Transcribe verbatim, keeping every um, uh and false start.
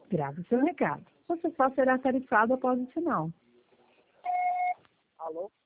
Grave seu recado. Você só será tarifado após o sinal. Alô?